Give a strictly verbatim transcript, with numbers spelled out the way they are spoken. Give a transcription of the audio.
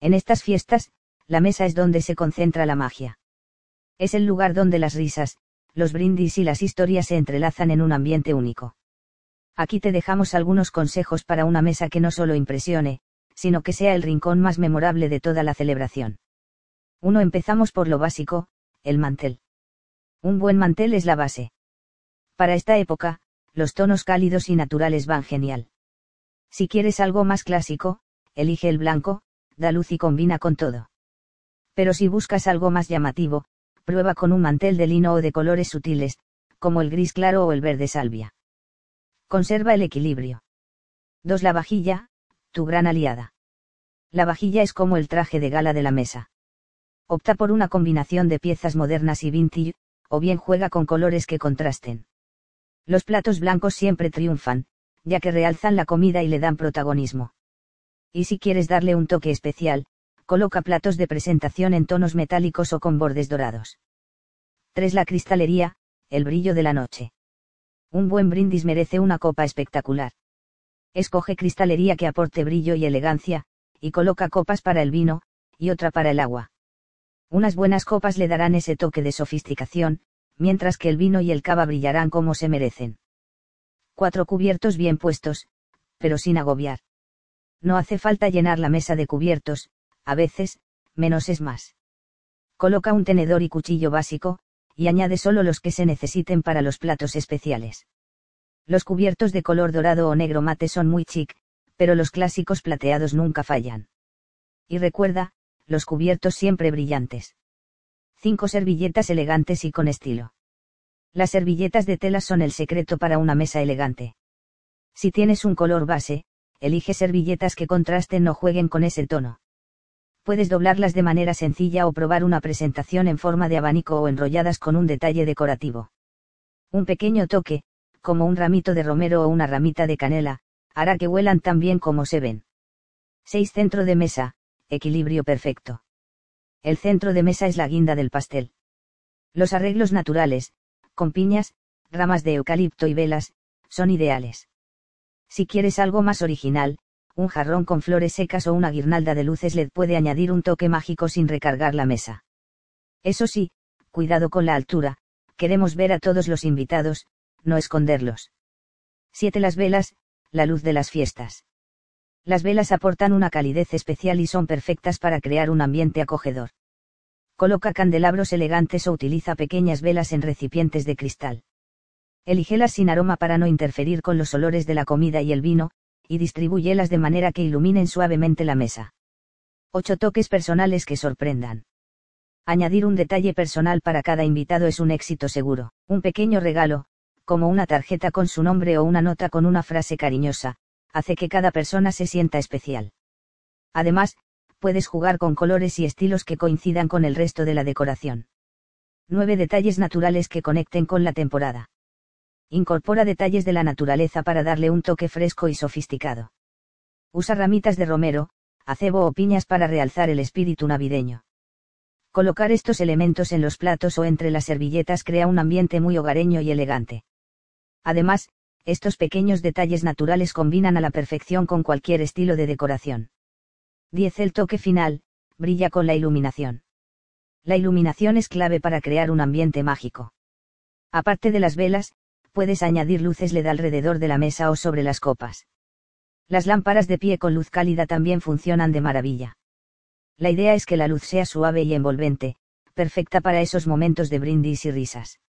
En estas fiestas, la mesa es donde se concentra la magia. Es el lugar donde las risas, los brindis y las historias se entrelazan en un ambiente único. Aquí te dejamos algunos consejos para una mesa que no solo impresione, sino que sea el rincón más memorable de toda la celebración. uno Empezamos por lo básico, el mantel. Un buen mantel es la base. Para esta época, los tonos cálidos y naturales van genial. Si quieres algo más clásico, elige el blanco, da luz y combina con todo. Pero si buscas algo más llamativo, prueba con un mantel de lino o de colores sutiles, como el gris claro o el verde salvia. Conserva el equilibrio. dos La vajilla, tu gran aliada. La vajilla es como el traje de gala de la mesa. Opta por una combinación de piezas modernas y vintage, o bien juega con colores que contrasten. Los platos blancos siempre triunfan, ya que realzan la comida y le dan protagonismo. Y si quieres darle un toque especial, coloca platos de presentación en tonos metálicos o con bordes dorados. tres La cristalería, el brillo de la noche. Un buen brindis merece una copa espectacular. Escoge cristalería que aporte brillo y elegancia, y coloca copas para el vino, y otra para el agua. Unas buenas copas le darán ese toque de sofisticación, mientras que el vino y el cava brillarán como se merecen. cuatro Cubiertos bien puestos, pero sin agobiar. No hace falta llenar la mesa de cubiertos, a veces, menos es más. Coloca un tenedor y cuchillo básico, y añade solo los que se necesiten para los platos especiales. Los cubiertos de color dorado o negro mate son muy chic, pero los clásicos plateados nunca fallan. Y recuerda, los cubiertos siempre brillantes. cinco Servilletas elegantes y con estilo. Las servilletas de tela son el secreto para una mesa elegante. Si tienes un color base, elige servilletas que contrasten o jueguen con ese tono. Puedes doblarlas de manera sencilla o probar una presentación en forma de abanico o enrolladas con un detalle decorativo. Un pequeño toque, como un ramito de romero o una ramita de canela, hará que huelan tan bien como se ven. seis Centro de mesa, equilibrio perfecto. El centro de mesa es la guinda del pastel. Los arreglos naturales, con piñas, ramas de eucalipto y velas, son ideales. Si quieres algo más original, un jarrón con flores secas o una guirnalda de luces L E D puede añadir un toque mágico sin recargar la mesa. Eso sí, cuidado con la altura, queremos ver a todos los invitados, no esconderlos. siete Las velas, la luz de las fiestas. Las velas aportan una calidez especial y son perfectas para crear un ambiente acogedor. Coloca candelabros elegantes o utiliza pequeñas velas en recipientes de cristal. Elígelas sin aroma para no interferir con los olores de la comida y el vino, y distribúyelas de manera que iluminen suavemente la mesa. ocho Toques personales que sorprendan. Añadir un detalle personal para cada invitado es un éxito seguro. Un pequeño regalo, como una tarjeta con su nombre o una nota con una frase cariñosa, hace que cada persona se sienta especial. Además, puedes jugar con colores y estilos que coincidan con el resto de la decoración. nueve Detalles naturales que conecten con la temporada. Incorpora detalles de la naturaleza para darle un toque fresco y sofisticado. Usa ramitas de romero, acebo o piñas para realzar el espíritu navideño. Colocar estos elementos en los platos o entre las servilletas crea un ambiente muy hogareño y elegante. Además, estos pequeños detalles naturales combinan a la perfección con cualquier estilo de decoración. diez El toque final, brilla con la iluminación. La iluminación es clave para crear un ambiente mágico. Aparte de las velas, puedes añadir luces L E D alrededor de la mesa o sobre las copas. Las lámparas de pie con luz cálida también funcionan de maravilla. La idea es que la luz sea suave y envolvente, perfecta para esos momentos de brindis y risas.